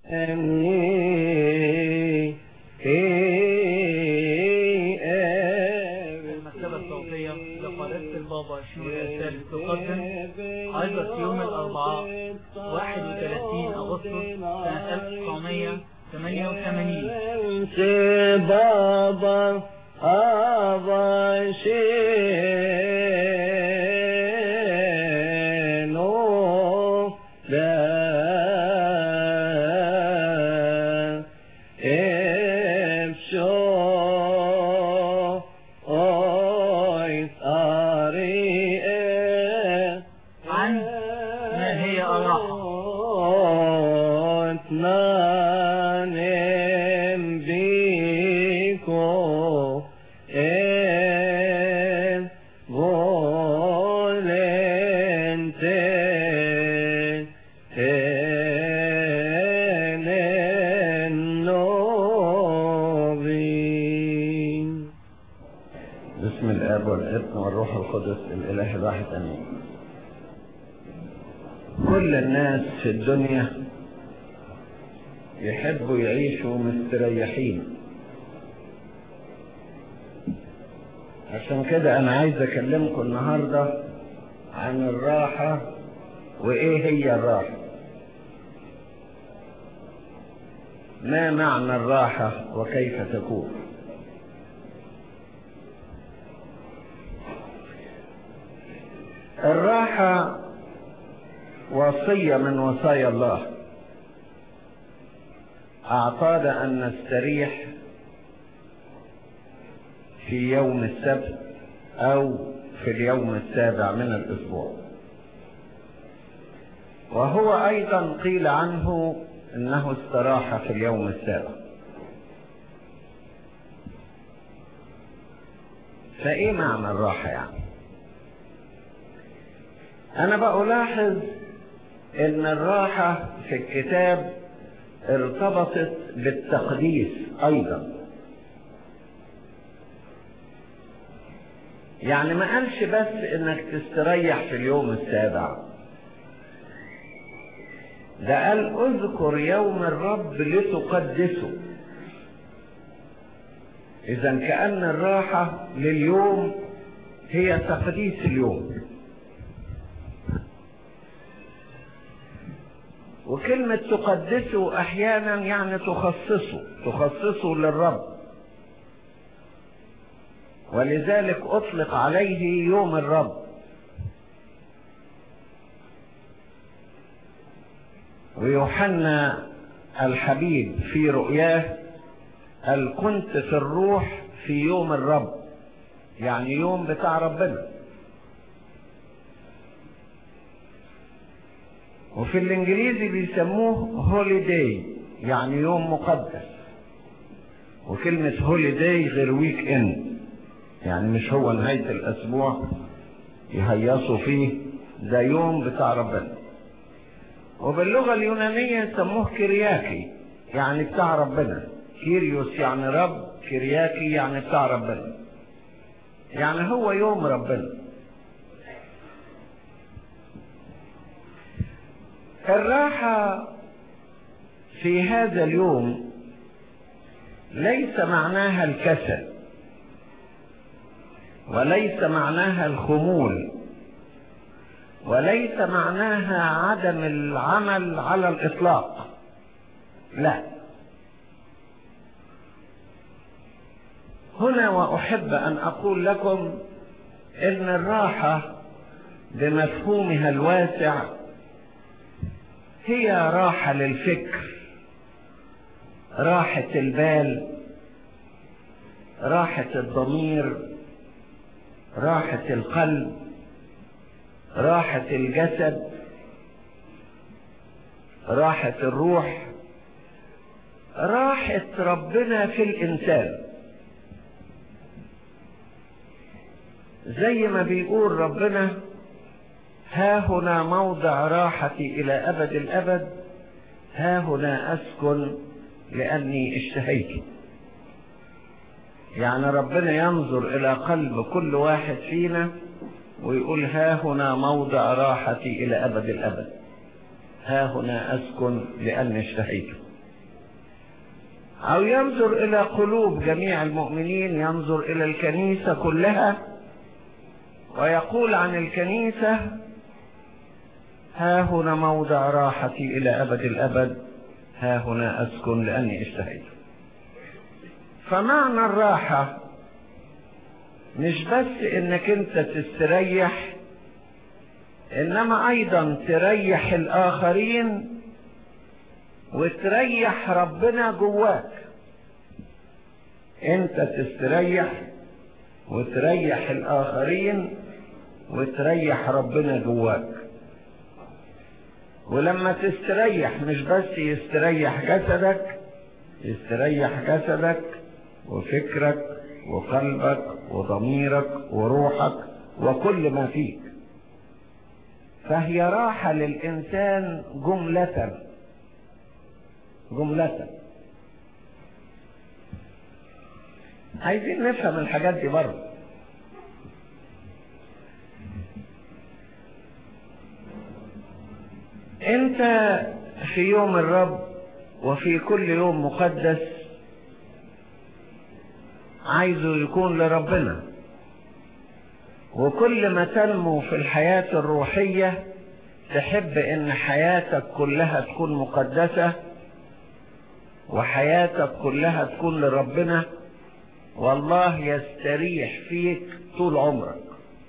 المكتبة الصوتية لقناة البابا شنودة الثالث تقدم عظة يوم الأربعاء 31 أغسطس سنة 1988. بابا بسم الآب والابن والروح القدس الإله الواحد آمين. كل الناس في الدنيا يحبوا يعيشوا مستريحين، عشان كده أنا عايز أكلمكم النهاردة عن الراحة وإيه هي الراحة. ما معنى الراحة وكيف تكون؟ الراحة وصية من وصايا الله، أعطانا أن نستريح في يوم السبت أو في اليوم السابع من الأسبوع، وهو أيضا قيل عنه أنه استراح في اليوم السابع. فإيه معنى الراحة يعني؟ أنا بلاحظ أن الراحة في الكتاب ارتبطت بالتقديس أيضا، يعني ما قالش بس أنك تستريح في اليوم السابع، ده قال اذكر يوم الرب لتقدسه. إذن كأن الراحة لليوم هي تقديس اليوم. وكلمة تقدسه أحيانا يعني تخصصه للرب، ولذلك أطلق عليه يوم الرب. ويوحنا الحبيب في رؤياه قال كنت في الروح في يوم الرب، يعني يوم بتاع ربنا. وفي الانجليزي بيسموه هوليداي، يعني يوم مقدس. وكلمة هوليداي غير ويك اند، يعني مش هو نهاية الاسبوع يهيصوا فيه، ده يوم بتاع ربنا. وباللغة اليونانية يسموه كيرياكي، يعني بتاع ربنا. كيريوس يعني رب، كيرياكي يعني بتاع ربنا، يعني هو يوم ربنا. الراحة في هذا اليوم ليس معناها الكسل، وليس معناها الخمول، وليس معناها عدم العمل على الإطلاق، لا. هنا وأحب أن أقول لكم إن الراحة بمفهومها الواسع هي راحة للفكر، راحة البال، راحة الضمير، راحة القلب، راحة الجسد، راحة الروح، راحة ربنا في الإنسان. زي ما بيقول ربنا ها هنا موضع راحتي إلى أبد الأبد، ها هنا أسكن لأني اشتهيت. يعني ربنا ينظر إلى قلب كل واحد فينا ويقول ها هنا موضع راحتي إلى أبد الأبد، ها هنا أسكن لأني اشتهيت. أو ينظر إلى قلوب جميع المؤمنين، ينظر إلى الكنيسة كلها ويقول عن الكنيسة: ها هنا موضع راحتي إلى أبد الأبد، ها هنا أسكن لأني اشتهيت. فمعنى الراحة مش بس إنك أنت تستريح، إنما أيضا تريح الآخرين وتريح ربنا جواك. أنت تستريح وتريح الآخرين وتريح ربنا جواك. ولما تستريح مش بس يستريح جسدك، يستريح جسدك وفكرك وقلبك وضميرك وروحك وكل ما فيك. فهي راحة للإنسان جملة. عايزين نفهم الحاجات دي برضه. انت في يوم الرب وفي كل يوم مقدس عايزه يكون لربنا، وكل ما تنمو في الحياة الروحية تحب ان حياتك كلها تكون مقدسة وحياتك كلها تكون لربنا، والله يستريح فيك طول عمرك.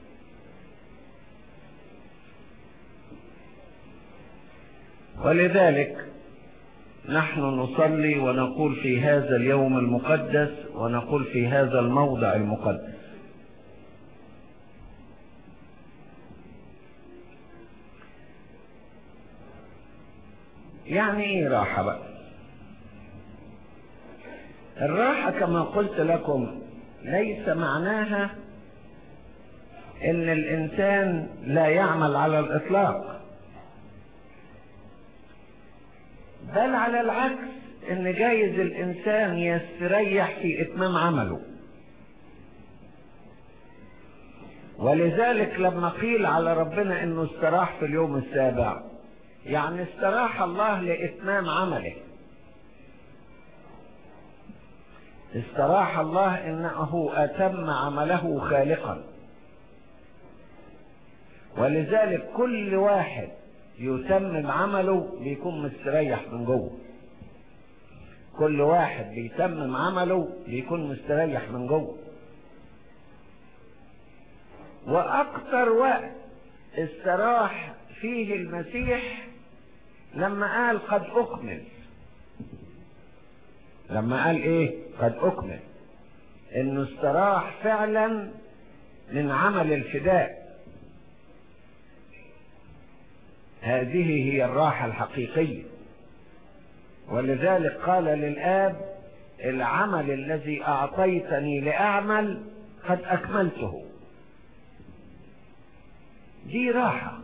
ولذلك نحن نصلي ونقول في هذا اليوم المقدس ونقول في هذا الموضع المقدس. يعني ايه راحة بقى؟ الراحة كما قلت لكم ليس معناها ان الانسان لا يعمل على الاطلاق، بل على العكس، ان جايز الانسان يستريح في اتمام عمله. ولذلك لما قيل على ربنا انه استراح في اليوم السابع، يعني استراح الله لاتمام عمله. استراح الله انه اتم عمله خالقا. ولذلك كل واحد يتمم عمله بيكون مستريح من جوه. كل واحد بيتمم عمله بيكون مستريح من جوه. واكتر وقت استراح فيه المسيح لما قال قد اكمل. لما قال ايه؟ قد اكمل. انه استراح فعلا من عمل الفداء. هذه هي الراحة الحقيقية. ولذلك قال للآب: العمل الذي أعطيتني لأعمل قد أكملته. دي راحة.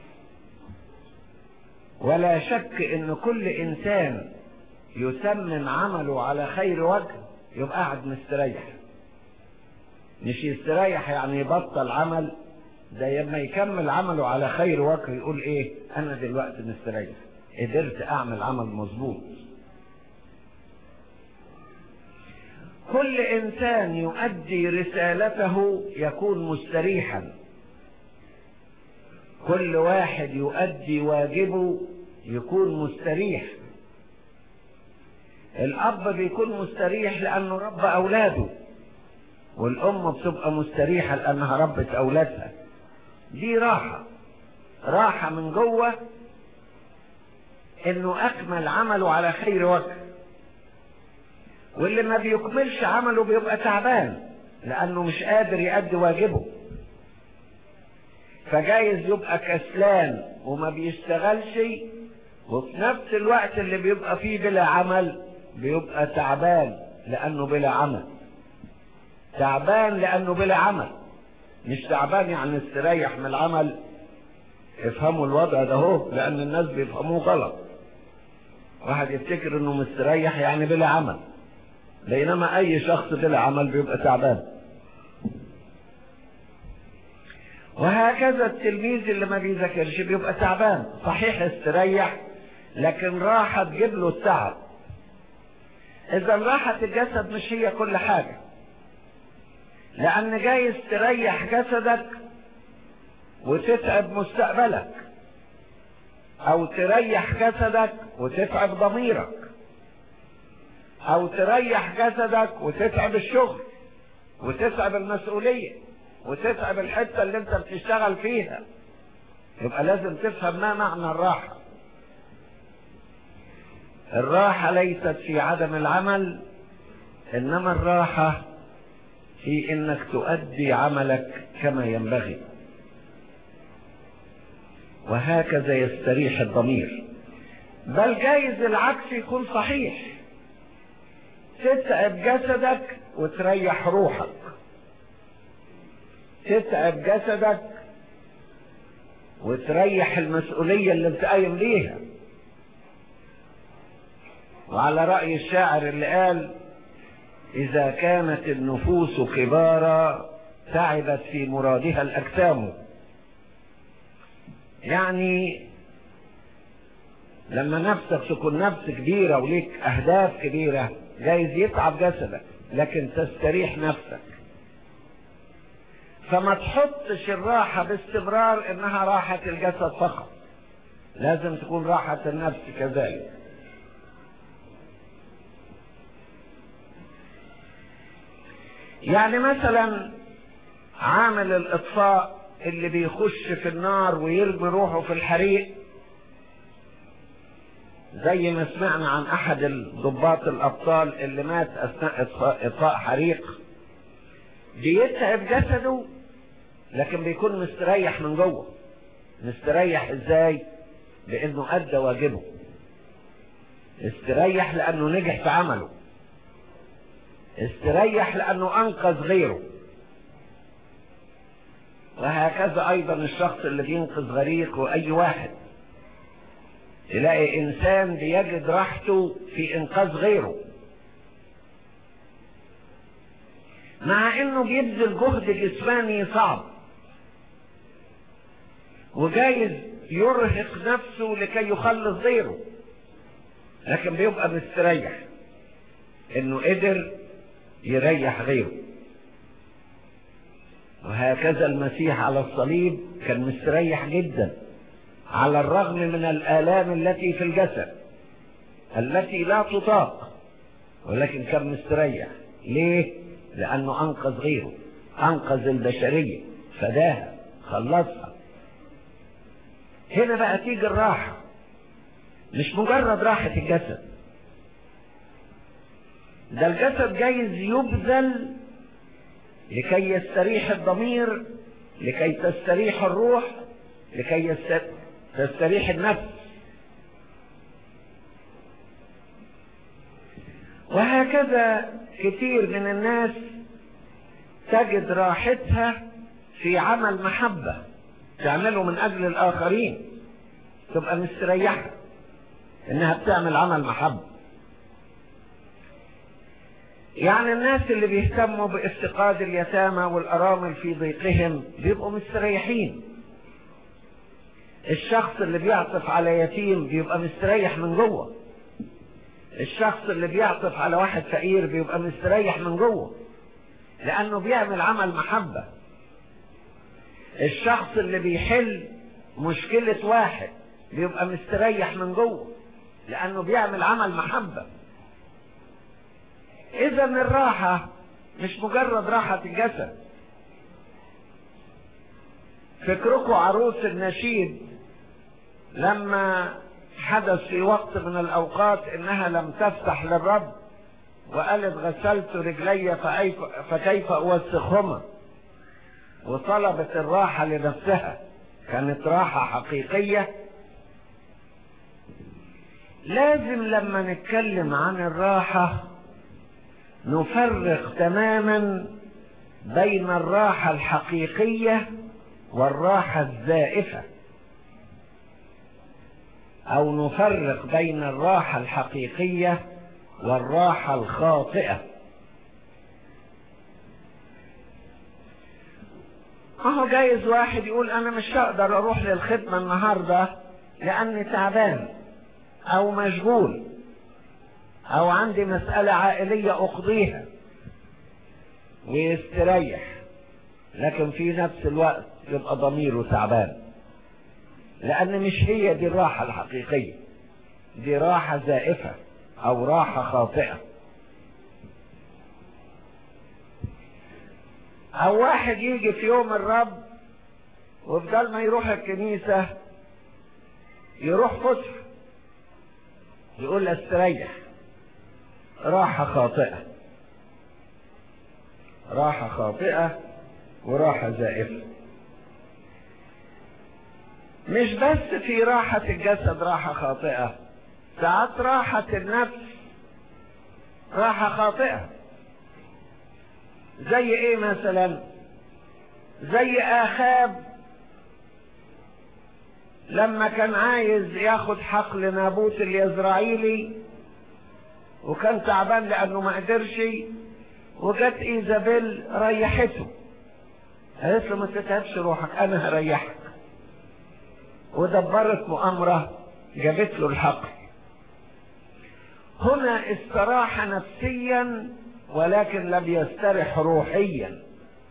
ولا شك إن كل إنسان يتمم عمله على خير وجه يبقى قاعد مستريح. مش يستريح يعني يبطل عمل، ده لما يكمل عمله على خير وجه يقول ايه؟ انا دلوقتي مستريح، قدرت اعمل عمل مظبوط. كل انسان يؤدي رسالته يكون مستريحا. كل واحد يؤدي واجبه يكون مستريح. الاب بيكون مستريح لانه رب اولاده، والام بتبقى مستريحة لانها ربت اولادها. دي راحة. راحة من جوه انه اكمل عمله على خير وجه. واللي ما بيكملش عمله بيبقى تعبان لانه مش قادر يؤدي واجبه، فجايز يبقى كسلان وما بيشتغلش، وفي نفس الوقت اللي بيبقى فيه بلا عمل بيبقى تعبان لانه بلا عمل. تعبان لانه بلا عمل، مش تعبان يعني استريح من العمل. افهموا الوضع ده هو، لان الناس بيفهموه غلط. واحد يفتكر انه مستريح يعني بلا عمل، بينما اي شخص بلا عمل بيبقى تعبان. وهكذا التلميذ اللي ما بيذاكرش بيبقى تعبان. صحيح استريح لكن راحة تجيب له التعب. إذا راحة الجسد مش هي كل حاجة، لأن جايز تريح جسدك وتتعب مستقبلك، أو تريح جسدك وتتعب ضميرك، أو تريح جسدك وتتعب الشغل وتتعب المسؤولية وتتعب الحتة اللي انت بتشتغل فيها. يبقى لازم تفهم ما معنى الراحة. الراحة ليست في عدم العمل، إنما الراحة في إنك تؤدي عملك كما ينبغي، وهكذا يستريح الضمير. بل جايز العكس يكون صحيح، تتعب جسدك وتريح روحك، تتعب جسدك وتريح المسؤولية اللي بتقايم بيها. وعلى رأي الشاعر اللي قال: إذا كانت النفوس كبارا تعبت في مرادها الأجسام. يعني لما نفسك تكون نفس كبيرة وليك أهداف كبيرة جايز يتعب جسدك لكن تستريح نفسك. فما تحطش الراحة باستمرار إنها راحة الجسد فقط، لازم تكون راحة النفس كذلك. يعني مثلا عامل الإطفاء اللي بيخش في النار ويرمي روحه في الحريق، زي ما سمعنا عن أحد الضباط الأبطال اللي مات أثناء إطفاء حريق، بيتعب جسده لكن بيكون مستريح من جوه. مستريح ازاي؟ لأنه أدى واجبه، استريح لأنه نجح في عمله، استريح لأنه أنقذ غيره. وهكذا أيضا الشخص اللي بينقذ غريق، وأي واحد تلاقي إنسان بيجد راحته في إنقاذ غيره، مع إنه بيبذل جهد جسماني صعب وجايز يرهق نفسه لكي يخلص غيره، لكن بيبقى مستريح إنه قدر يريح غيره. وهكذا المسيح على الصليب كان مستريح جدا على الرغم من الآلام التي في الجسد التي لا تطاق، ولكن كان مستريح. ليه؟ لأنه أنقذ غيره، أنقذ البشرية، فداها، خلصها. هنا بقى تيجي الراحة، مش مجرد راحة الجسد، ده الجسد جايز يبذل لكي يستريح الضمير، لكي تستريح الروح، لكي تستريح النفس. وهكذا كثير من الناس تجد راحتها في عمل محبة تعمله من أجل الآخرين، تبقى مستريحة إنها بتعمل عمل محبة. يعني الناس اللي بيهتموا بافتقاد اليتامى والأرامل في ضيقهم بيبقوا مستريحين. الشخص اللي بيعطف على يتيم بيبقى مستريح من جوه. الشخص اللي بيعطف على واحد فقير بيبقى مستريح من جوه لأنه بيعمل عمل محبة. الشخص اللي بيحل مشكلة واحد بيبقى مستريح من جوه لأنه بيعمل عمل محبة. إذا الراحة مش مجرد راحة الجسد. فكركم عروس النشيد لما حدث في وقت من الأوقات إنها لم تفتح للرب وقالت غسلت رجلي فكيف أوسخهما، وطلبت الراحة لنفسها، كانت راحة حقيقية. لازم لما نتكلم عن الراحة نفرق تماما بين الراحة الحقيقية والراحة الزائفة، أو نفرق بين الراحة الحقيقية والراحة الخاطئة. اهو جايز واحد يقول أنا مش هقدر أروح للخدمة النهاردة لأني تعبان أو مشغول او عندي مسألة عائلية اقضيها ويستريح، لكن في نفس الوقت يبقى ضميره تعبان، لان مش هي دي الراحة الحقيقية، دي راحة زائفة او راحة خاطئة. او واحد يجي في يوم الرب وبدل ما يروح الكنيسة يروح فسح، يقول استريح، راحة خاطئة، راحة خاطئة وراحة زائفة. مش بس في راحة الجسد راحة خاطئة، ساعات راحة النفس راحة خاطئة. زي ايه مثلا؟ زي آخاب لما كان عايز ياخد حقل نابوت اليزرعيلي وكان تعبان لانه ما قدرش، وجت ايزابيل ريحته، قالت له ما تتعبش روحك انا هريحك، ودبرت مؤامرة جابت له الحقل. هنا استراح نفسيا ولكن لم يسترح روحيا.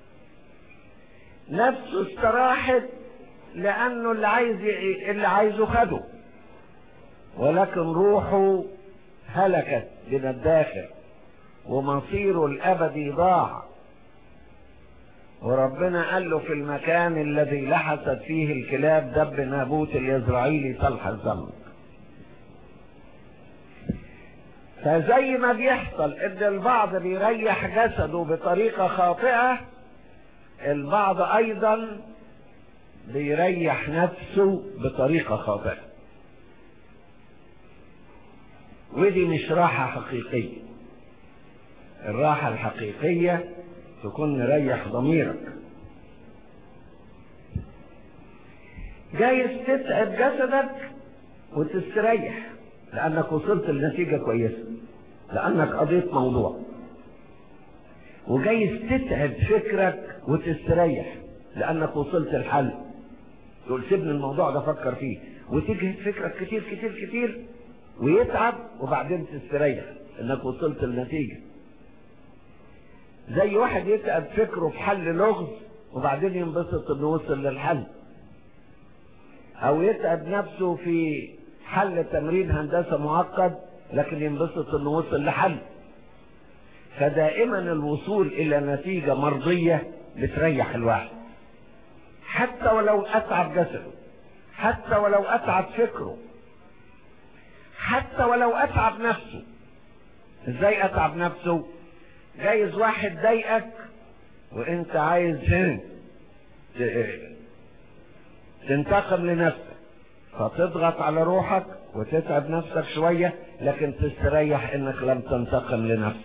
نفسه استراحت لانه اللي عايزه خده، ولكن روحه هلكت من الداخل ومصيره الابدي ضاع. وربنا قال له في المكان الذي لحست فيه الكلاب دب نابوت اليزرعيلي صلح الزمن. فزي ما بيحصل ان البعض بيريح جسده بطريقة خاطئة، البعض ايضا بيريح نفسه بطريقة خاطئة، ودي مش راحة حقيقية. الراحة الحقيقية تكون مريح ضميرك. جايز تتعب جسدك وتستريح لانك وصلت لنتيجة كويسة، لانك قضيت موضوع. وجايز تتعب فكرك وتستريح لانك وصلت الحل، تقول سيبني الموضوع ده افكر فيه، وتجهد فكرك كتير كتير كتير ويتعب وبعدين تستريح انك وصلت النتيجة. زي واحد يتعب فكره في حل لغز وبعدين ينبسط انه وصل للحل، او يتعب نفسه في حل تمرين هندسة معقد لكن ينبسط انه وصل لحل. فدائما الوصول الى نتيجة مرضية بتريح الواحد، حتى ولو اتعب جسده، حتى ولو اتعب فكره، حتى ولو اتعب نفسه. ازاي اتعب نفسه؟ جايز واحد ضايقك وانت عايز تنتقم لنفسك، فتضغط على روحك وتتعب نفسك شوية، لكن تستريح انك لم تنتقم لنفسك،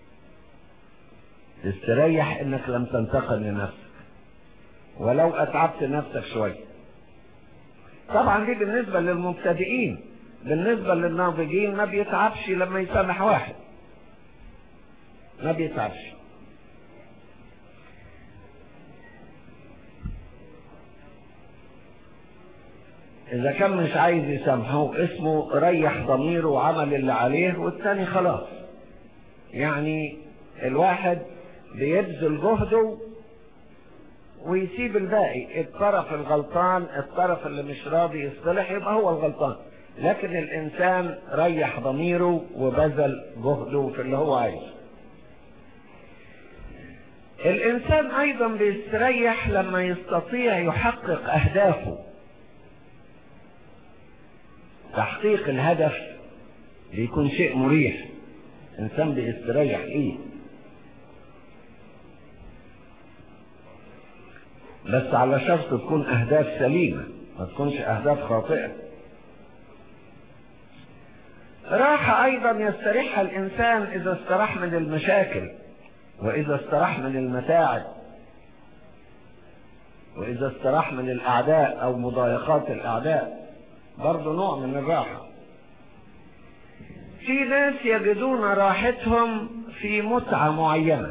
تستريح انك لم تنتقم لنفسك ولو اتعبت نفسك شوية. طبعا دي بالنسبة للمبتدئين، بالنسبة للناضجين ما بيتعبش لما يسامح واحد، ما بيتعبش. اذا كان مش عايز يسامحه اسمه ريح ضميره وعمل اللي عليه والتاني خلاص. يعني الواحد بيبذل جهده ويسيب الباقي، الطرف الغلطان الطرف اللي مش راضي يصلح يبقى هو الغلطان، لكن الانسان ريح ضميره وبذل جهده في اللي هو عايزه. الانسان ايضا بيستريح لما يستطيع يحقق اهدافه. تحقيق الهدف بيكون شيء مريح، انسان بيستريح ايه، بس على شرط تكون اهداف سليمة، ما تكونش اهداف خاطئة. راحة ايضا يستريحها الانسان اذا استراح من المشاكل، واذا استراح من المتاعب، واذا استراح من الاعداء او مضايقات الاعداء، برضو نوع من الراحة. في ناس يجدون راحتهم في متعة معينة،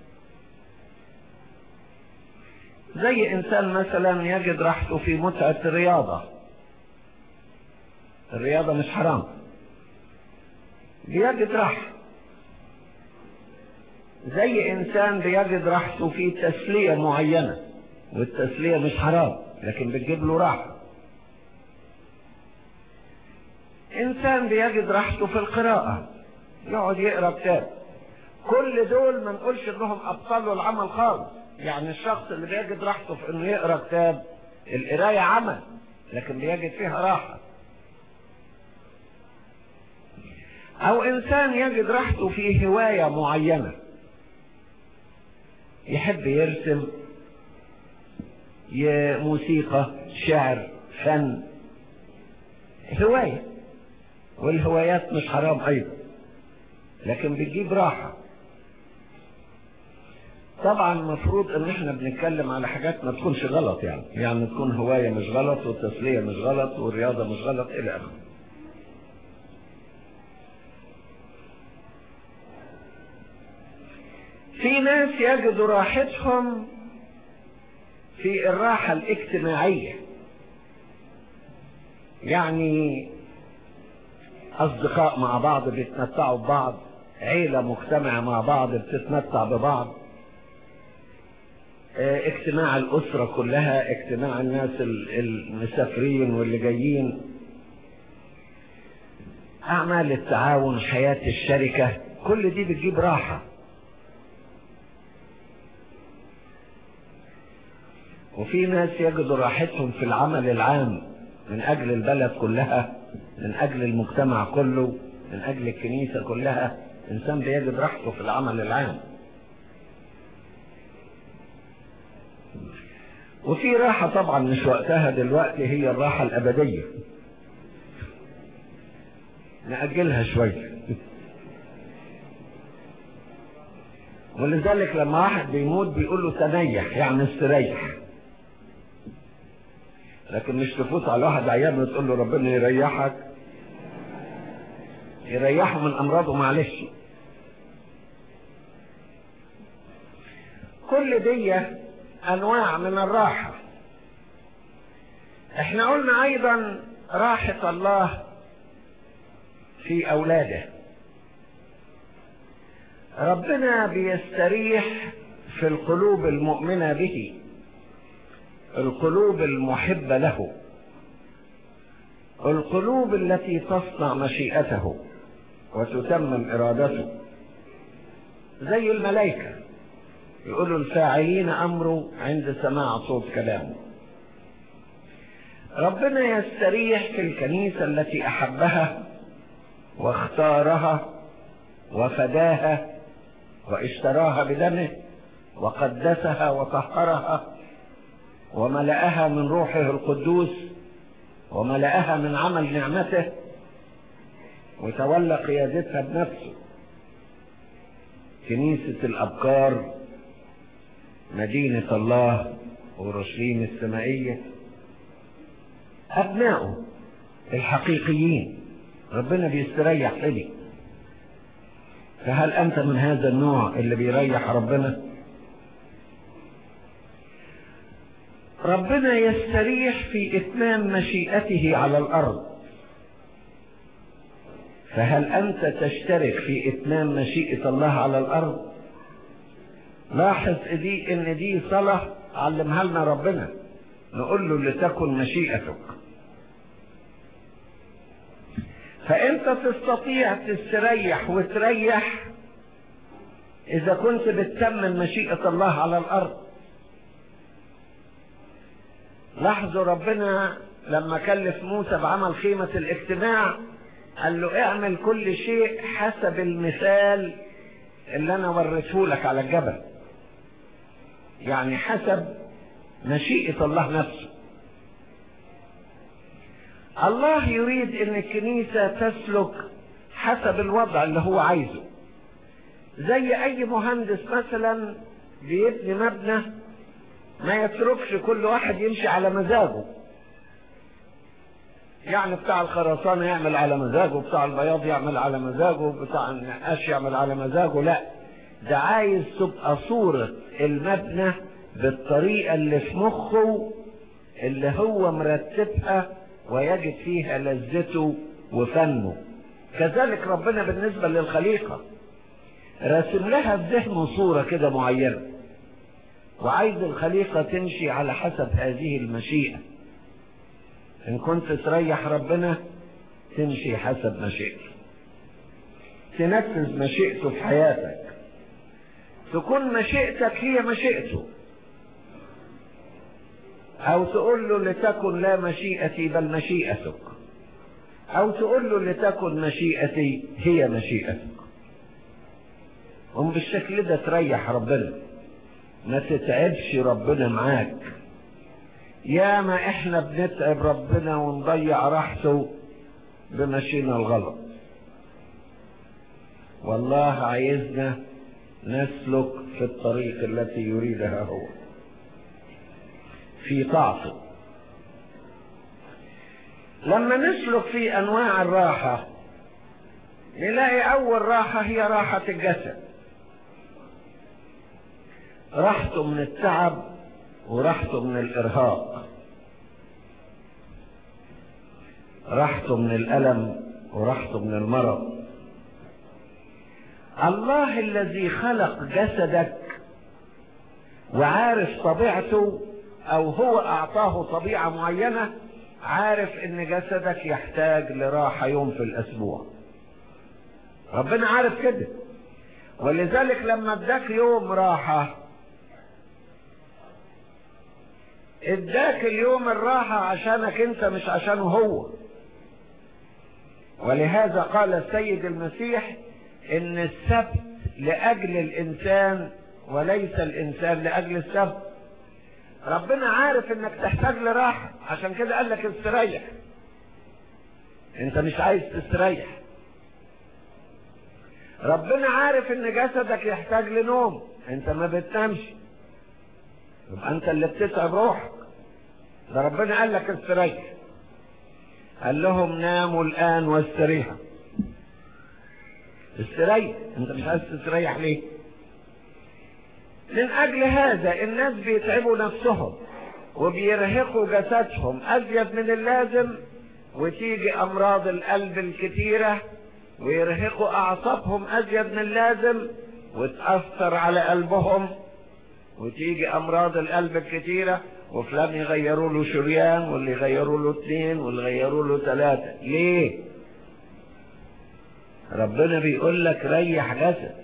زي انسان مثلا يجد راحته في متعة الرياضة. الرياضة مش حرام، بيجد راحة، زي إنسان بيجد راحته في تسلية معينة، والتسلية مش حرام لكن بتجيب له راحة. إنسان بيجد راحته في القراءة، يقعد يقرأ كتاب. كل دول ما نقولش إنهم أبطلوا العمل خالص، يعني الشخص اللي بيجد راحته في إنه يقرأ كتاب، القراية عمل لكن بيجد فيها راحة. أو إنسان يجد راحته في هواية معينة، يحب يرسم، موسيقى، شعر، فن، هواية، والهوايات مش حرام أيضا لكن بتجيب راحة. طبعا المفروض ان احنا بنتكلم على حاجات ما تكونش غلط، يعني تكون هواية مش غلط، والتسلية مش غلط، والرياضة مش غلط الى اخره. في ناس يجدوا راحتهم في الراحة الاجتماعية، يعني أصدقاء مع بعض بيتمتعوا ببعض، عيلة مجتمعة مع بعض بتتمتع ببعض، اجتماع الأسرة كلها، اجتماع الناس المسافرين واللي جايين، أعمال التعاون، حياة الشركة، كل دي بتجيب راحة. وفي ناس يجدوا راحتهم في العمل العام من أجل البلد كلها، من أجل المجتمع كله، من أجل الكنيسة كلها. إنسان بيجد راحته في العمل العام. وفي راحة طبعا مش وقتها دلوقتي، هي الراحة الأبدية، نأجلها شوية. ولذلك لما واحد بيموت بيقول له تنيح، يعني استريح، لكن مش تفوت على واحد عيان وتقول له ربنا يريحك، يريحه من أمراضه معلش. كل دي أنواع من الراحة. احنا قلنا أيضا راحة الله في أولاده. ربنا بيستريح في القلوب المؤمنة به، القلوب المحبة له، القلوب التي تصنع مشيئته وتتمم إرادته، زي الملائكة يقولوا الفاعلين أمره عند سماع صوت كلامه. ربنا يستريح في الكنيسة التي أحبها واختارها وفداها واشتراها بدمه وقدسها وطهرها وملأها من روحه القدوس وملأها من عمل نعمته وتولى قيادتها بنفسه. كنيسة الأبكار، مدينة الله، أورشليم السمائية، أبنائه الحقيقيين ربنا بيستريح إليه. فهل أنت من هذا النوع اللي بيريح ربنا؟ ربنا يستريح في إتمام مشيئته على الأرض. فهل أنت تشترك في إتمام مشيئة الله على الأرض؟ لاحظ إن دي صلاة علمها لنا ربنا، نقول له لتكن مشيئتك. فأنت تستطيع تستريح وتريح إذا كنت بتتمم مشيئة الله على الأرض. لاحظوا ربنا لما كلف موسى بعمل خيمة الاجتماع قال له اعمل كل شيء حسب المثال اللي أنا وريته لك على الجبل، يعني حسب مشيئة الله نفسه. الله يريد ان الكنيسة تسلك حسب الوضع اللي هو عايزه. زي اي مهندس مثلا بيبني مبنى ما يتركش كل واحد يمشي على مزاجه، يعني بتاع الخرسانة يعمل على مزاجه، بتاع البياض يعمل على مزاجه، بتاع النقاش يعمل على مزاجه. لا، ده عايز تبقى صورة المبنى بالطريقة اللي في مخه اللي هو مرتبها ويجد فيها لذته وفنه. كذلك ربنا بالنسبة للخليقة راسم لها في ذهنه صورة كده معينة، وعايز الخليقة تمشي على حسب هذه المشيئة. إن كنت تريح ربنا تمشي حسب مشيئته، تنفذ مشيئته في حياتك، تكون مشيئتك هي مشيئته، أو تقول له لتكن لا مشيئتي بل مشيئتك، أو تقول له لتكن مشيئتي هي مشيئتك. بالشكل ده تريح ربنا، ما تتعبش ربنا معاك. يا ما احنا بنتعب ربنا ونضيع راحته بمشينا الغلط. والله عايزنا نسلك في الطريق التي يريدها هو في طاعته. لما نسلك في انواع الراحة نلاقي اول راحة هي راحة الجسد، راحته من التعب وراحته من الارهاق، راحته من الالم وراحته من المرض. الله الذي خلق جسدك وعارف طبيعته، او هو اعطاه طبيعة معينة، عارف ان جسدك يحتاج لراحة يوم في الاسبوع. ربنا عارف كده، ولذلك لما اداك يوم راحة اداك اليوم الراحة عشانك انت مش عشانه هو. ولهذا قال السيد المسيح ان السبت لاجل الانسان وليس الانسان لاجل السبت. ربنا عارف انك تحتاج لراحة، عشان كده قال لك استريح. انت مش عايز تستريح. ربنا عارف ان جسدك يحتاج لنوم، انت ما بتنامش، يبقى انت اللي بتتعب روحك. ده ربنا قال لك استريح، قال لهم ناموا الان واستريحوا. استريح، انت مش عايز تستريح ليه؟ من اجل هذا الناس بيتعبوا نفسهم وبيرهقوا جسدهم ازيد من اللازم، وتيجي امراض القلب الكتيرة، ويرهقوا اعصابهم ازيد من اللازم وتأثر على قلبهم، وتيجي امراض القلب الكتيرة، وفلان يغيروا له شريان، واللي يغيروا له 2، واللي يغيروا له 3. ليه؟ ربنا بيقول لك ريح جسد.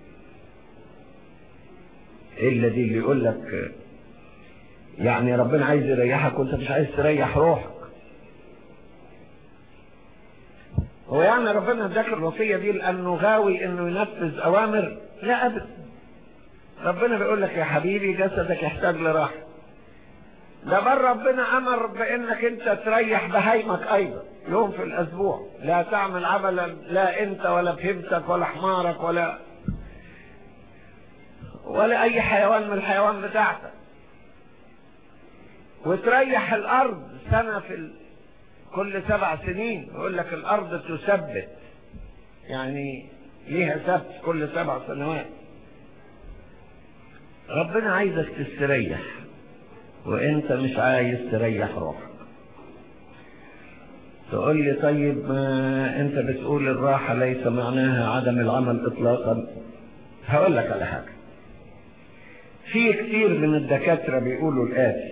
ايه الذي اللي يقول لك يعني ربنا عايز يريحك وانت مش عايز تريح روحك؟ هو يعني ربنا اداك الوصية دي لانه غاوي انه ينفذ اوامر؟ لا ابدا. ربنا بيقول لك يا حبيبي جسدك يحتاج لراحة. ده بل ربنا امر بانك انت تريح بهيمك ايضا يوم في الاسبوع، لا تعمل عملا لا انت ولا بهمتك ولا حمارك ولا اي حيوان من الحيوان بتاعتك، وتريح الارض سنة كل 7 سنين. يقول لك الارض تثبت، يعني ليها ثبت كل 7 سنوات. ربنا عايزك تستريح وانت مش عايز تريح روحك. تقول لي طيب ما انت بتقول الراحة ليس معناها عدم العمل اطلاقا. هقول لك على حاجة. في كتير من الدكاترة بيقولوا الآتي،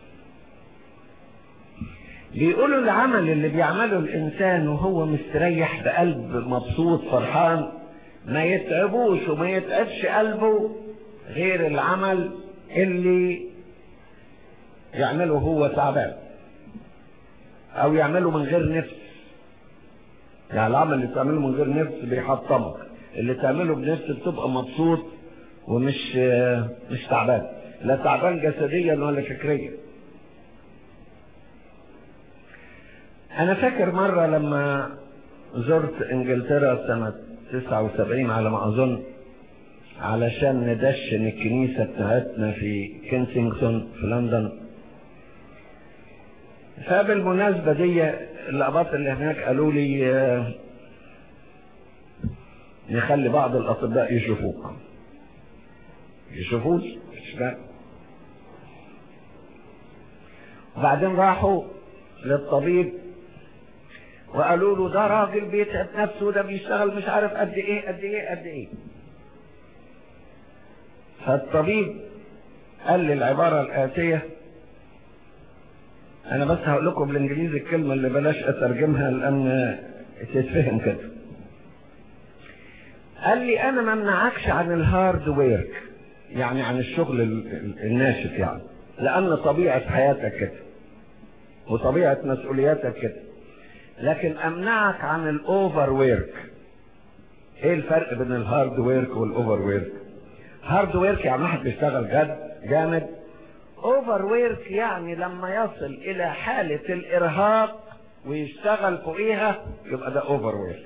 بيقولوا العمل اللي بيعمله الانسان وهو مستريح بقلب مبسوط فرحان ما يتعبوش وما يتعبش قلبه غير العمل اللي يعمله هو تعبان او يعمله من غير نفس. يعني العمل اللي تعمله من غير نفس بيحطمك، اللي تعمله بنفس بتبقى مبسوط ومش تعبان، لا تعبان جسديا ولا فكريا. انا فاكر مرة لما زرت انجلترا سنة 79 على ما اظن، علشان ندشن الكنيسة بتاعتنا في كنسينغتون في لندن. فبالمناسبة دي الأباط اللي هناك قالوا لي نخلي بعض الأطباء يشوفوك. يشوفوش؟ وبعدين راحوا للطبيب وقالوا له ده راجل بيتعب نفسه وده بيشتغل مش عارف قد ايه قد ايه قد ايه. فالطبيب قال لي العبارة الآتية، انا بس هقول لكم بالانجليزي الكلمة اللي بلاش اترجمها لان تتفهم كده. قال لي انا ما منعكش عن الهارد ويرك، يعني عن الشغل الناشف يعني، لان طبيعة حياتك كده وطبيعة مسؤولياتك كده، لكن امنعك عن الاوفر ويرك. ايه الفرق بين الهارد ويرك والاوفر ويرك؟ هارد ويرك يعني واحد بيشتغل جامد. اوفر ويرك يعني لما يصل الى حالة الارهاق ويشتغل فوقيها يبقى ده اوفر ويرك.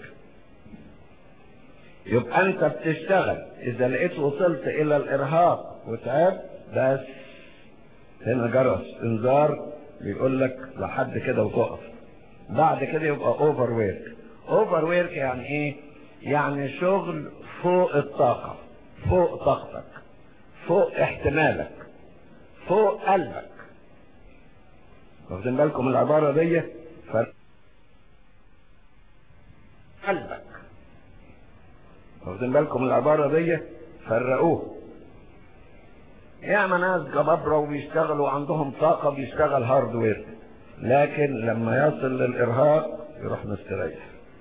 يبقى انت بتشتغل اذا لقيت وصلت الى الارهاق وتعب بس هنا جرس انذار بيقول لك لحد كده وتقف، بعد كده يبقى اوفر ويرك. اوفر ويرك يعني ايه؟ يعني شغل فوق الطاقة، فوق طاقتك، فوق احتمالك، فوق قلبك. واخدين بالكم العبارة دي؟ قلبك. واخدين بالكم العبارة دي؟ فرقوه. ياما ناس جبابرة وبيشتغلوا عندهم طاقة بيشتغل هاردوير، لكن لما يصل للإرهاق يروح مستريح.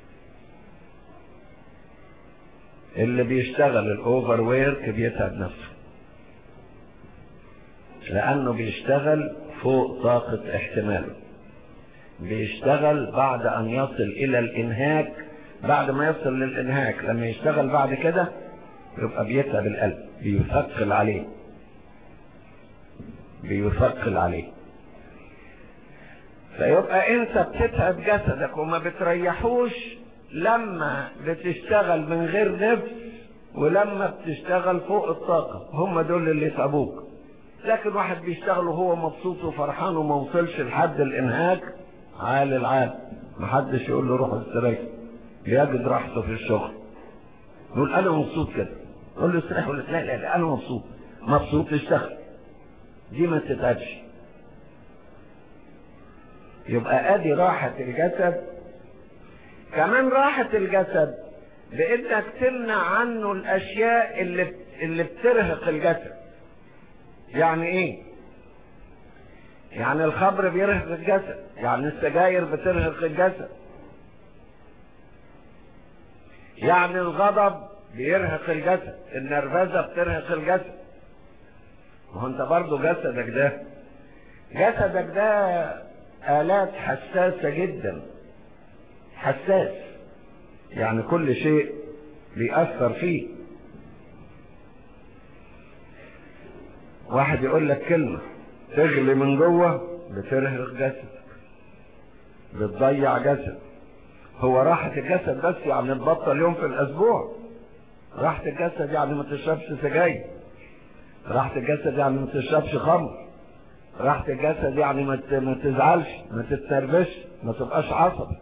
اللي بيشتغل الأوفر ويرك بيتعب نفسه، لأنه بيشتغل فوق طاقة احتماله، بيشتغل بعد أن يصل إلى الإنهاك. بعد ما يصل للإنهاك لما يشتغل بعد كده يبقى بيتعب القلب، بيثقل عليه، بيثقل عليه. فيبقى انت بتتعب جسدك وما بتريحوش لما بتشتغل من غير نفس ولما بتشتغل فوق الطاقة، هم دول اللي يتعبوك. لكن واحد بيشتغل وهو مبسوط وفرحان وما وصلش لحد الانهاك عال العال، محدش يقول له روح استريح، بيجد راحته في الشغل. يقول انا مبسوط كده، يقول له استريح، يقول لا لا لا انا مبسوط. مبسوط تشتغل، دي ما تتعبش. يبقى ادي راحة الجسد. كمان راحة الجسد بانك تمنع عنه الاشياء اللي بترهق الجسد. يعني ايه؟ يعني الخمر بيرهق الجسد، يعني السجاير بترهق الجسد، يعني الغضب بيرهق الجسد، النرفزة بترهق الجسد. وهو انت برضو جسدك ده آلات حساسة جدا، حساس، يعني كل شيء بيأثر فيه. واحد يقول لك كلمة تغلي من جوه بترهق جسدك، بتضيع جسد. هو راحة الجسد بس يعني تبطل يوم في الأسبوع؟ راحة الجسد يعني ما تشربش سجاير، راحة الجسد يعني ما تشربش خمر، راحة الجسد يعني ما تزعلش، ما تتنرفزش، ما تبقاش عصبي.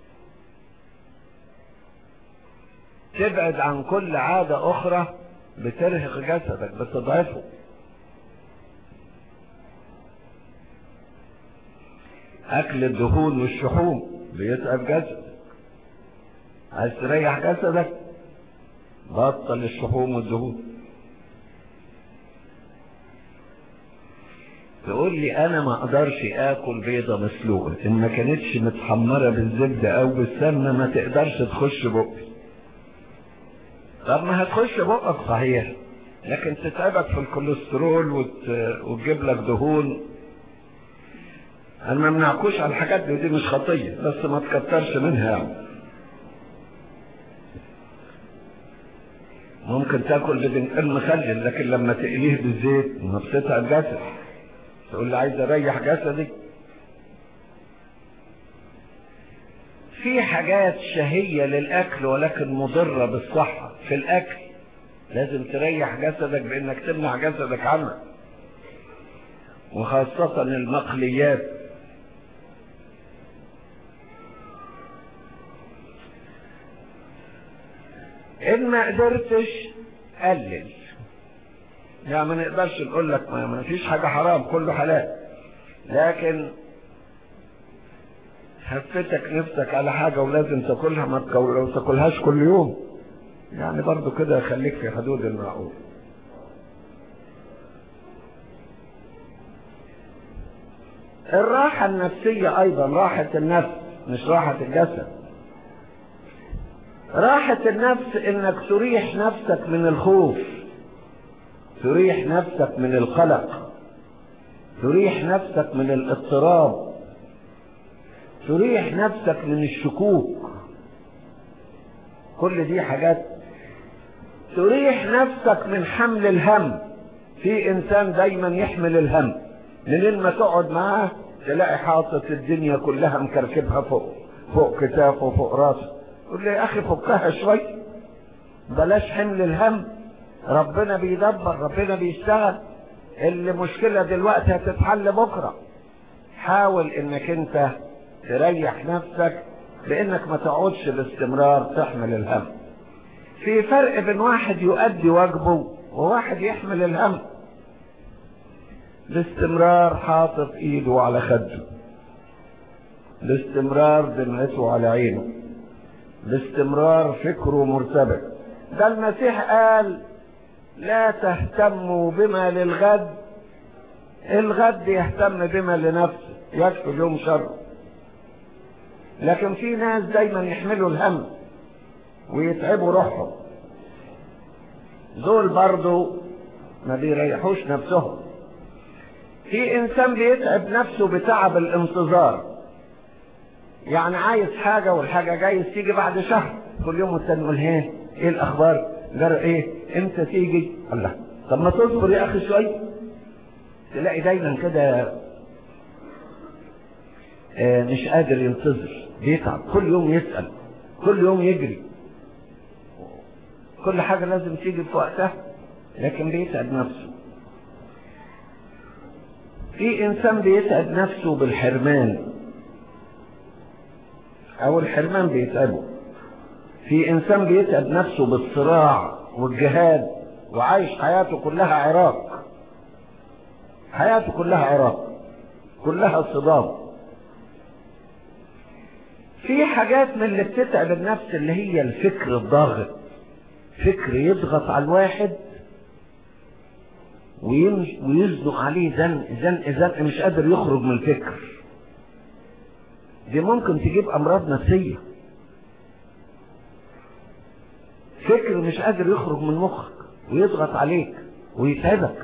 تبعد عن كل عادة أخرى بترهق جسدك، بتضعفه. أكل الدهون والشحوم بيتعب جسدك. عايز تريح جسدك بطل الشحوم والدهون. تقول لي انا ما اقدرش اكل بيضة مسلوقة ان ما كانتش متحمرة بالزبدة او بالسمنة، ما تقدرش تخش بقي. طب ما هتخش بقك صحيح، لكن تتعبك في الكوليسترول وتجيب لك دهون. انا ما منعكوش على الحاجات دي، ودي مش خطية، بس ما تكترش منها يعني. ممكن تاكل بدنجان مخلل، لكن لما تقليه بالزيت ما بتتعب جسدك. تقول لي عايز اريح جسدي. في حاجات شهية للاكل ولكن مضرة بالصحة في الاكل، لازم تريح جسدك بانك تمنع جسدك عنها، وخاصة المقليات. ان ما قدرتش قلل، يعني ما نقدرش نقول لك ما فيش حاجة حرام، كله حلال، لكن هفتك نفسك على حاجة ولازم تاكلها، ما تاكلهاش كل يوم، يعني برضو كده خليك في حدود المعقول. الراحة النفسية ايضا، راحة النفس مش راحة الجسد. راحة النفس انك تريح نفسك من الخوف، تريح نفسك من القلق، تريح نفسك من الاضطراب، تريح نفسك من الشكوك. كل دي حاجات تريح نفسك من حمل الهم. في انسان دايما يحمل الهم، منين ما تقعد معاه تلاقي حاطط الدنيا كلها مكركبها فوق كتافه وفوق راسه. يقول لي يا اخي فكها شوي، بلاش حمل الهم. ربنا بيدبر، ربنا بيشتغل. المشكلة دلوقتي هتتحل بكرة. حاول انك انت تريح نفسك بانك ما تقعدش باستمرار تحمل الهم. في فرق بين واحد يؤدي واجبه وواحد يحمل الهم باستمرار، حاطط ايده على خده، باستمرار دمعته على عينه، باستمرار فكره مرتبط. ده المسيح قال لا تهتموا بما للغد، الغد يهتم بما لنفسه، يكفي اليوم شر. لكن في ناس دايما يحملوا الهم ويتعبوا روحهم، دول برضو ما بيريحوش نفسهم. في انسان بيتعب نفسه بتعب الانتظار، يعني عايز حاجة والحاجة جايز تيجي بعد شهر، كل يوم مستني يقول ايه الاخبار، جرى ايه، امتى تيجي؟ الله، طب ما تصبر يا اخي شوية. تلاقي دايما كده مش قادر ينتظر، بيتعب، كل يوم يسأل، كل يوم يجري، كل حاجة لازم تيجي في وقتها، لكن بيتعب نفسه. في انسان بيتعب نفسه بالحرمان، او الحرمان بيتعبه. في انسان بيتعب نفسه بالصراع والجهاد، وعايش حياته كلها عراق، حياته كلها عراق، كلها صدام. في حاجات من اللي بتتعب النفس اللي هي الفكر الضاغط، فكر يضغط على الواحد ويزنق عليه زنق مش قادر يخرج من الفكر. دي ممكن تجيب امراض نفسية، فكر مش قادر يخرج من مخك ويضغط عليك ويتعبك.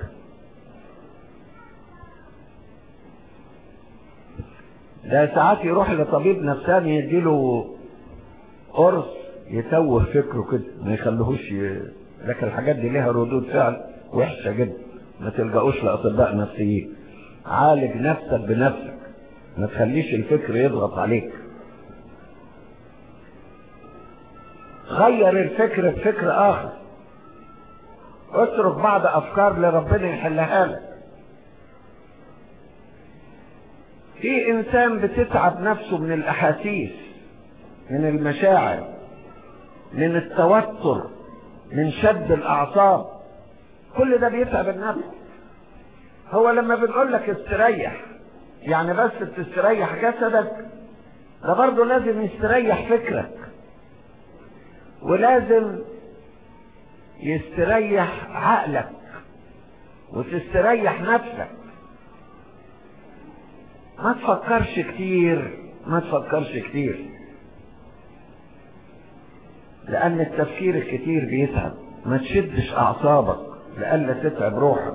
ده ساعات يروح لطبيب نفساني يديله قرص يتوه فكره كده، ما يخليهوش لكن الحاجات دي ليها ردود فعل وحشة جدا، ما تلجأوش لأطباء نفسيين. عالج نفسك بنفسك، ما تخليش الفكر يضغط عليك. غير الفكر بفكر آخر، اترك بعض أفكار لربنا يحلها لك. في إنسان بتتعب نفسه من الأحاسيس، من المشاعر، من التوتر، من شد الأعصاب، كل ده بيتعب النفس. هو لما بنقول لك استريح يعني بس تستريح جسدك، ده برضه لازم يستريح فكرك، ولازم يستريح عقلك وتستريح نفسك. ما تفكرش كتير، ما تفكرش كتير، لأن التفكير الكتير بيتعب. ما تشدش أعصابك لألا تتعب روحك.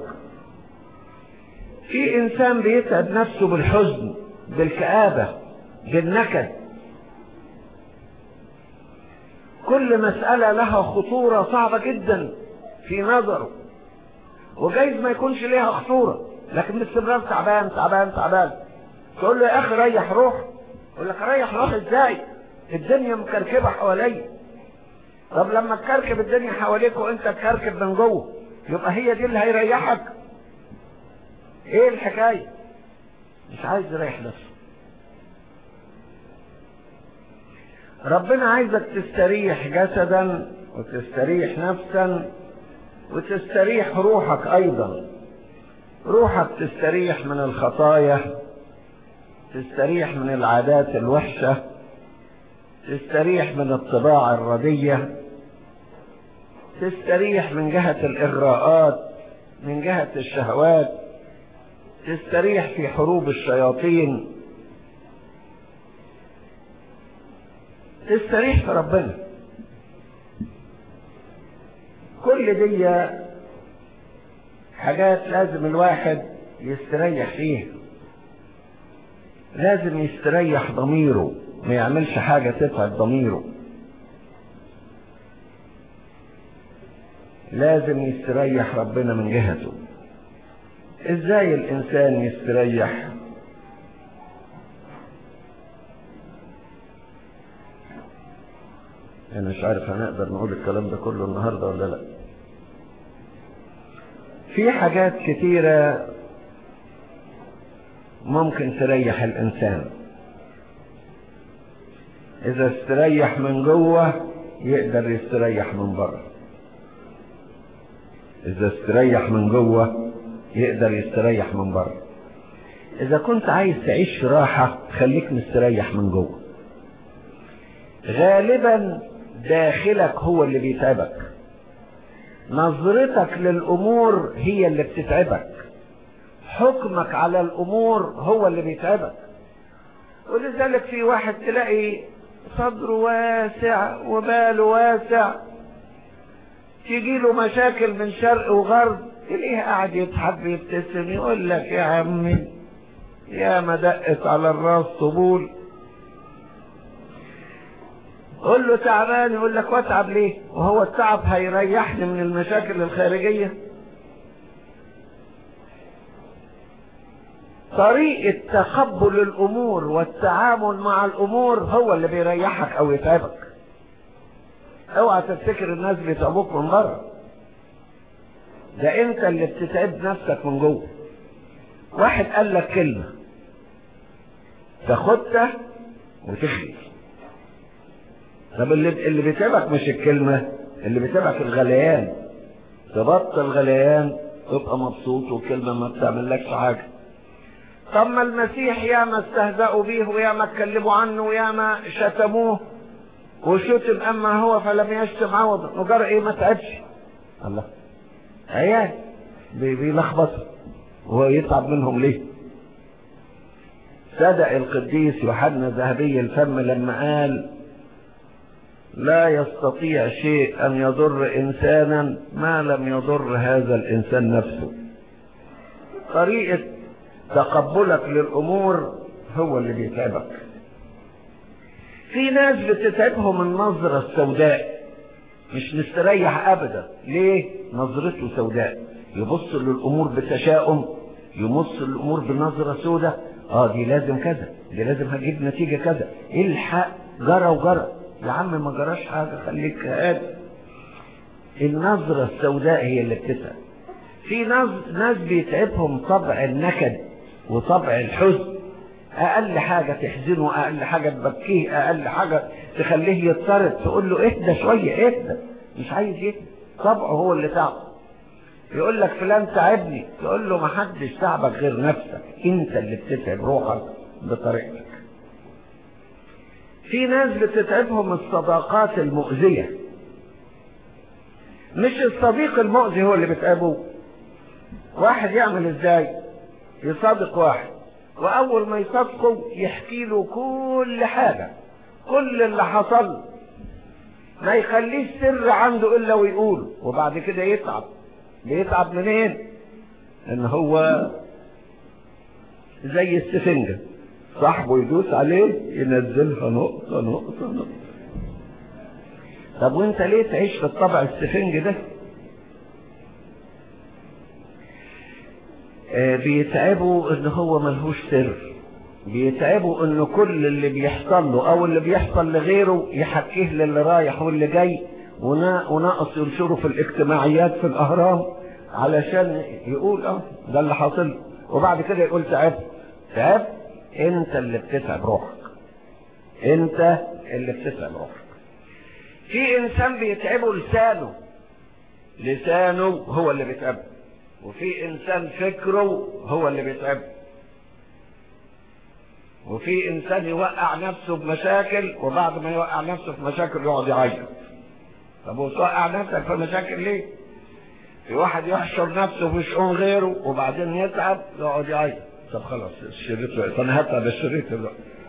في إنسان بيتعب نفسه بالحزن، بالكآبة، بالنكد. كل مسألة لها خطورة صعبة جدا في نظره، وجايز ما يكونش ليها خطورة، لكن باستمرار تعبان تعبان تعبان. تقول له يا أخي ريح روح، يقول لك ريح روح إزاي؟ الدنيا مكركبة حواليا. طب لما تكركب الدنيا حواليك وانت تكركب من جوه، يبقى هي دي اللي هيريحك؟ ايه الحكاية؟ مش عايز يريح نفسه. ربنا عايزك تستريح جسدا وتستريح نفسا وتستريح روحك ايضا. روحك تستريح من الخطايا، تستريح من العادات الوحشة، تستريح من الطباع الردية، تستريح من جهة الإغراءات، من جهة الشهوات، تستريح في حروب الشياطين، تستريح في ربنا. كل دي حاجات لازم الواحد يستريح فيها. لازم يستريح ضميره، ما يعملش حاجة تتعب ضميره. لازم يستريح ربنا من جهته. ازاي الانسان يستريح؟ انا مش عارف هنقدر نقول الكلام ده كله النهارده ولا لا. في حاجات كتيرة ممكن تريح الانسان. اذا استريح من جوه يقدر يستريح من بره. اذا استريح من جوه يقدر يستريح من بره. اذا كنت عايز تعيش في راحة خليك مستريح من جوه. غالبا داخلك هو اللي بيتعبك، نظرتك للامور هي اللي بتتعبك، حكمك على الامور هو اللي بيتعبك. ولذلك في واحد تلاقي صدره واسع وباله واسع، تجيله مشاكل من شرق وغرب تلاقيه قاعد يضحك يبتسم يقول لك يا عمي يا ما دقت على الراس طبول. قول له تعبان يقول لك واتعب ليه؟ وهو التعب هيريحني من المشاكل الخارجية؟ طريقة تقبل الامور والتعامل مع الامور هو اللي بيريحك او يتعبك. اوعى تفتكر الناس بيتعبوك من بره، ده انت اللي بتتعب نفسك من جوه. واحد قال لك كلمة تاخدها وتخلي. طب اللي بيتعبك مش الكلمة، اللي بيتعبك الغليان. تبطل غليان تبقى مبسوط والكلمة ما بتعملكش حاجة. طب ما المسيح ياما استهزأوا بيه وياما اتكلموا عنه وياما شتموه وشتم اما هو فلم يشتم عوضا وجرى ايه؟ ما تعبش. الله، عيال بيلخبطوا وهو يتعب منهم ليه؟ صدق القديس يوحنا ذهبي الفم لما قال لا يستطيع شيء ان يضر انسانا ما لم يضر هذا الانسان نفسه. طريقة تقبلك للامور هو اللي بيتعبك. في ناس بتتعبهم النظرة السوداء، مش مستريح ابدا. ليه؟ نظرته سوداء، يبص للامور بتشاؤم، يبص للامور بنظرة سوداء. دي لازم كذا، دي لازم هجيب نتيجة كذا، الحق جرى وجرى. يا عم ما جراش حاجة، خليك هادي. النظرة السوداء هي اللي بتتعب. في ناس بيتعبهم طبع النكد وطبع الحزن. اقل حاجة تحزنه، اقل حاجة تبكيه، اقل حاجة تخليه يضطرب، تقول له اهدى شوية، اهدى. مش عايز يهدى، طبعه هو اللي تعب. يقول لك فلان تعبني، تقول له ما حدش تعبك غير نفسك، انت اللي بتتعب روحك بطريقتك. في ناس بتتعبهم الصداقات المؤذية. مش الصديق المؤذي هو اللي بتعبه. واحد يعمل ازاي؟ يصادق واحد واول ما يصادقه يحكي له كل حاجة، كل اللي حصل، ما يخليش سر عنده الا ويقوله، وبعد كده يتعب. بيتعب منين؟ ان هو زي السفنجة، صاحبه يدوس عليه ينزلها نقطة نقطة نقطة. طب وانت ليه تعيش في الطبع السفنج ده؟ بيتعبوا ان هو ملهوش سر، بيتعبوا ان كل اللي بيحصل له او اللي بيحصل لغيره يحكيه للي رايح واللي جاي، وناقص ينشره في الاجتماعيات في الاهرام علشان يقول ده اللي حاصل، وبعد كده يقول تعب. انت اللي بتتعب روحك، انت اللي بتتعب روحك. في انسان بيتعبه لسانه هو اللي بيتعبه، وفي انسان فكره هو اللي بيتعبه. وفي انسان يوقع نفسه بمشاكل وبعد ما يوقع نفسه في مشاكل يقعد يعيط. طب وتوقع نفسك في مشاكل ليه؟ في واحد يحشر نفسه في شؤون غيره وبعدين يتعب يقعد يعيط. طب خلاص الشريط، انا هتعب الشريط دلوقتي.